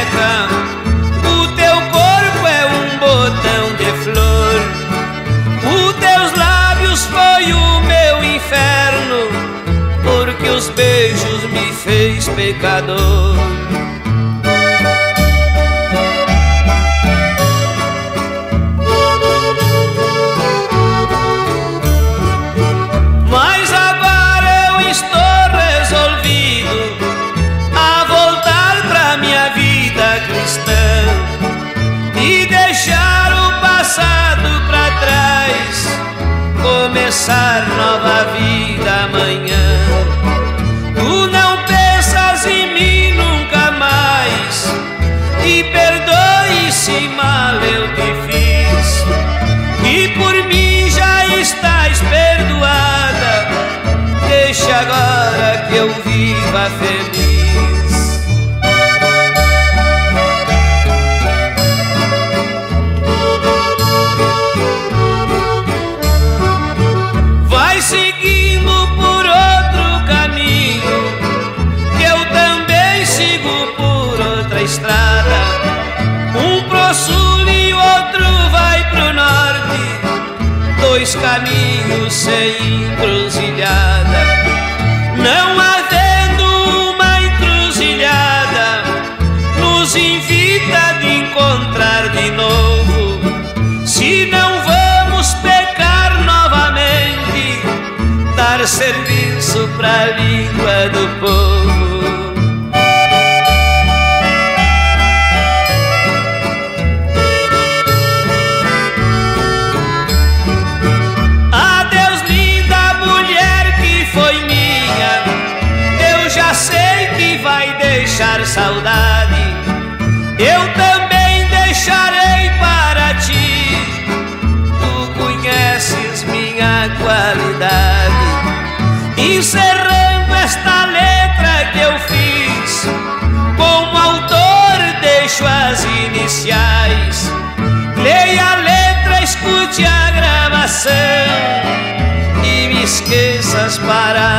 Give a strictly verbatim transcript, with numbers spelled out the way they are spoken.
seca, o teu corpo é um botão de flor. Os teus lábios foi o meu inferno, porque os beijos me fez pecador. Mas agora eu estou resolvido a voltar pra minha vida cristã e deixar o passado pra trás, começar nova vida amanhã. Tu não pensas em mim nunca mais, e perdoe se mal eu te fiz, e por mim já estás perdoada. Deixa agora que eu viva feliz. Vai seguindo por outro caminho, que eu também sigo por outra estrada. Um pro sul e outro vai pro norte, dois caminhos sem encruzilhada. Não havendo uma encruzilhada, nos invita de encontrar de novo. Se não vamos pecar novamente, dar serviço pra língua do povo. Adeus, linda mulher que foi minha, eu já sei que vai deixar saudade. Eu também deixarei para ti, tu conheces minha qualidade. Encerrando esta letra que eu fiz, como autor deixo as iniciais. Leia a letra, escute a gravação e me esqueças para